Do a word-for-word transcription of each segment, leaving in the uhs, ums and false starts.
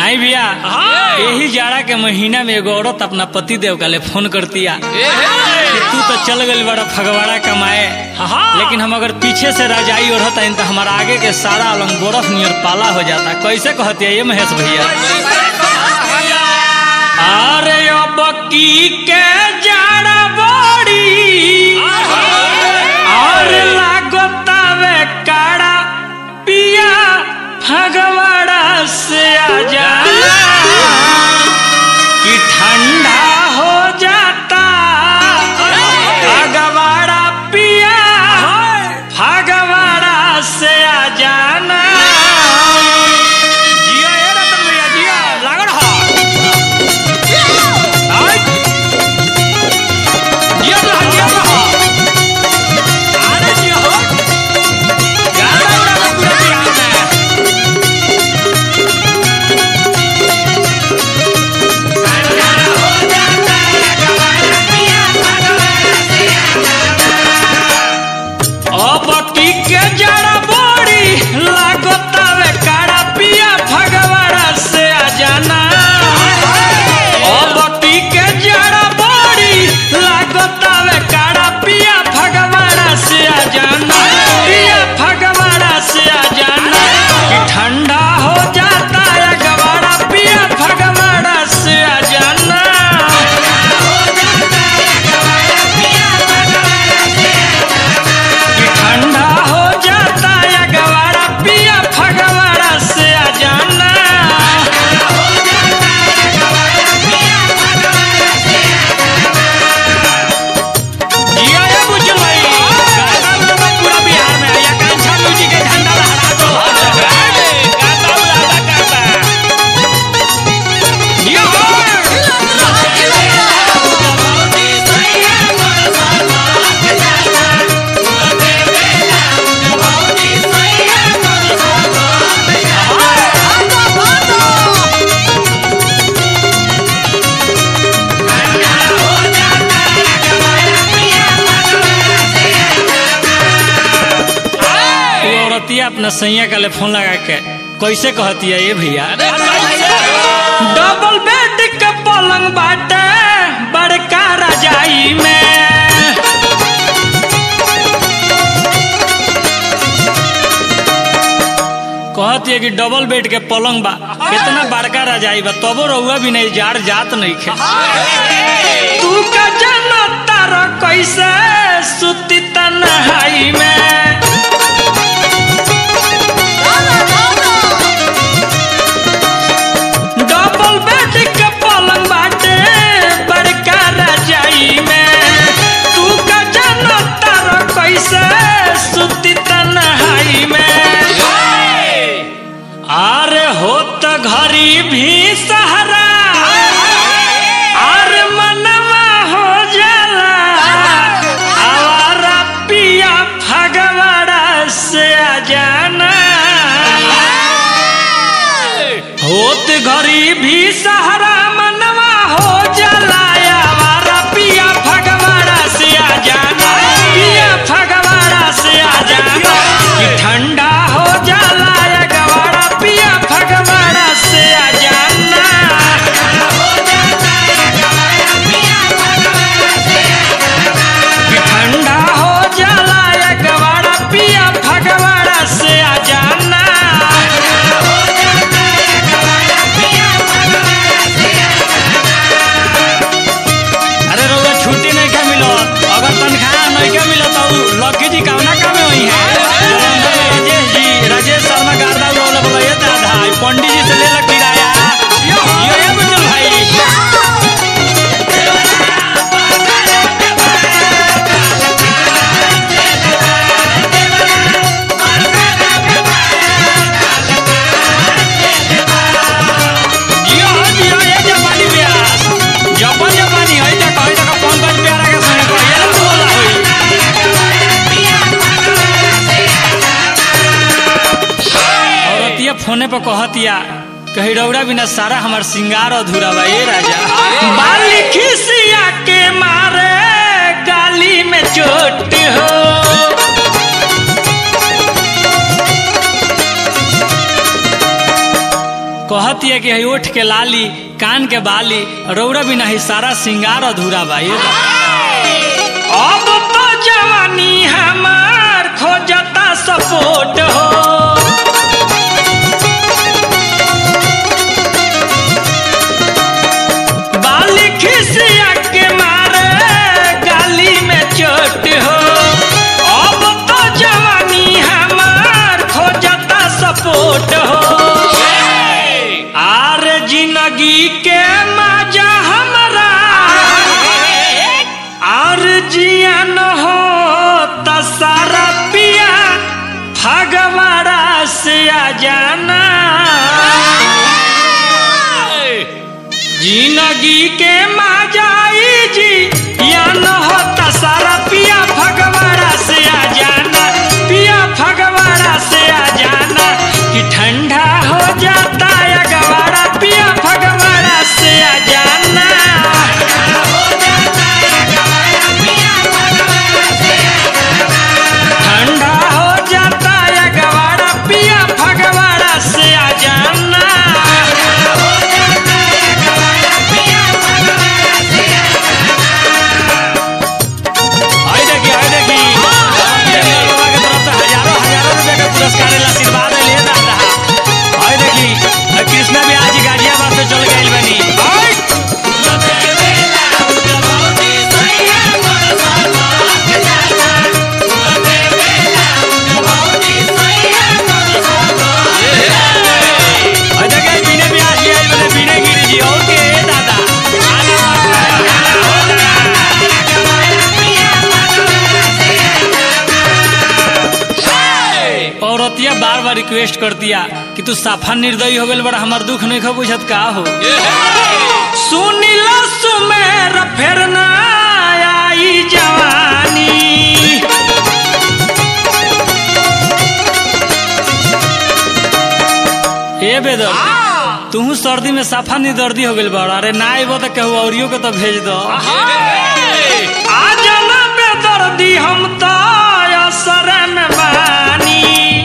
आई भैया यही जाड़ा के महीना में एगो औरत अपना पति देव का ले फोन करती है कि तू तो चल गई बड़ा फगवाड़ा कमाए, लेकिन हम अगर पीछे से रजाई ओढ़त है तो हमारा आगे के सारा अलंग बर्फ नियर पाला हो जाता। कैसे कहती है ये महेश भैया? अरे बकी के जाड़ा बड़ी और लागतावे काड़ा पिया फगवाड़ा से आ जाना कि ठंडा हो जाता फगवाड़ा पिया फगवाड़ा से आ जाना। जिया ये रतन भैया जिया लागड़ हा जिया रहा जिया रहा अरे जिया हो गाना उड़ा पूरा बिहार में। बकी के जड़ा बड़ी लागतावे काड़ा पिया फगवाड़ा से आ जाना। बकी के जड़ा बड़ी लागतावे काड़ा पिया फगवाड़ा से आ जाना। पिया फगवाड़ा से आ जाना कि ठंडा हो जाता है गवाड़ा पिया फगवाड़ा से आ जाना। ठंडा हो जाता है गवाड़ा पिया फगवाड़ा से आ जाना। जिया ये बुझल भाई गाता उड़ाता पूरा बिहार में या कांछा म्यूजिक के झंडा लहरा दो गाता उड़ाता गाता जिया अपना सैया का ले फोन लगा के कैसे कहती है ये भैया? डबल बेड के पलंग बाटे बड़का रजाई में, कहती है कि डबल बेड के पलंग बा कितना बड़का रजाई बा तबो रहुआ भी नहीं जार जात नहीं खे। तू का जनता रो कैसे सुती तन्हाई में, डबल बेड के पलंग बाटे बड़का रजाई में। तू का जनता रो कैसे सुती तन्हाई में। अरे हो तो घरी भी सहारा अरे मनवा हो जाला आवारा पिया फगवाड़ा से आ जाना। होत घरी भी सहारा मनवा हो जाला आवारा पिया फगवाड़ा से आ जाना। पिया फगवाड़ा से आ जाना कि ठंडा हो जाला गवाड़ा पिया फगवाड़ा से आ जाना। कि ठंडा हो जाला गवाड़ा पिया फगवाड़ा से आ जाना। अरे रोज छुट्टी नहीं क्या मिलो, अगर तनख्वाह नहीं क्या मिलो तो लकी जी कामना काम में वही है। राजेश जी राजेश शर्मा गार्दा उड़ौले बोलो ये दादा पंडित जी से ले लग किराया यो ये बुझल भाई। जियो जियो ये जापानी ब्यास जापान जापानी है जा कहे तक पंकज प्यारा के संग ये ना बोला होई। औरतिया फोने पे कहतिया कही रौड़ा बिना सारा हमार सिंगार अधूरा बा ये राजा। बाली खिसिया के मारे गाली में चोट हो, कहती है कि है ओठ के लाली कान के बाली रौरा बिना ही सारा सिंगार अधूरा बा। अब तो जवानी हमार खोजता सपोर्ट हो, बाली खिसिया के मारे गाली में चोट हो। अब तो जवानी हमार खोजता सपोर्ट हो, आर जिंदगी के मजा हमरा आर जिया न हो तसारा पिया फगवाड़ा से आ जाना। जिंदगी के मजाई जी या न हो तसारा पिया फगवाड़ा से आ जाना, पिया फगवाड़ा से आ जाना कि ठंडा हो जाता है गवाड़ा पिया फगवाड़ा से आ जाना। ठंडा हो जाता है गवाड़ा पिया फगवाड़ा से आ जाना। आई देखी आई देखी बाबा के तरफ से हजारों हजारों रुपए का पुरस्कार आशीर्वाद ले दादा। आई देखी कृष्णा भी आज गाजियाबाद से चल गई बनी। औरतिया बार बार रिक्वेस्ट कर दिया कि तू साफा निर्दयी हो गल बड़ा हमार दुख नहीं खो बुझत का हो। सुनीला सुमेर फिर ना आई जवानी, ए बेदर तू सर्दी में साफा निर्दर्दी हो गल बड़ा। अरे ना आइबो तो कहू औरियो को तो भेज दो। आ जाना बेदर्दी हम तो असर में बानी,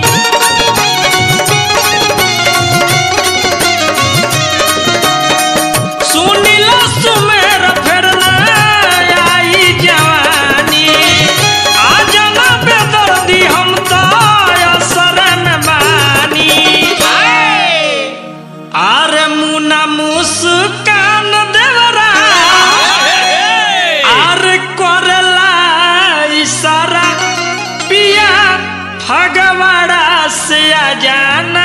सुनीला सुमेर फिर ना आई जवानी। आ जाना बेदर्दी हम तो असर में बानी, आरे मुना मुस्कान देवरा आरे करला इशारा पिया फगवाड़ा से आ जाना।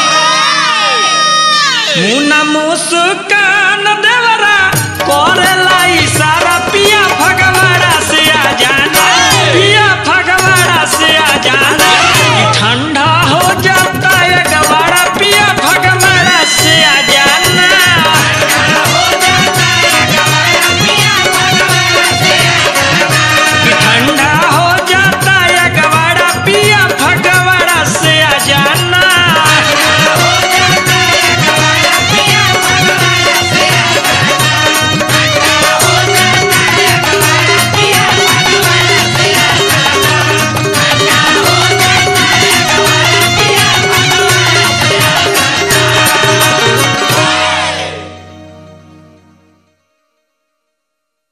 मुना मुस्कान देवरा करला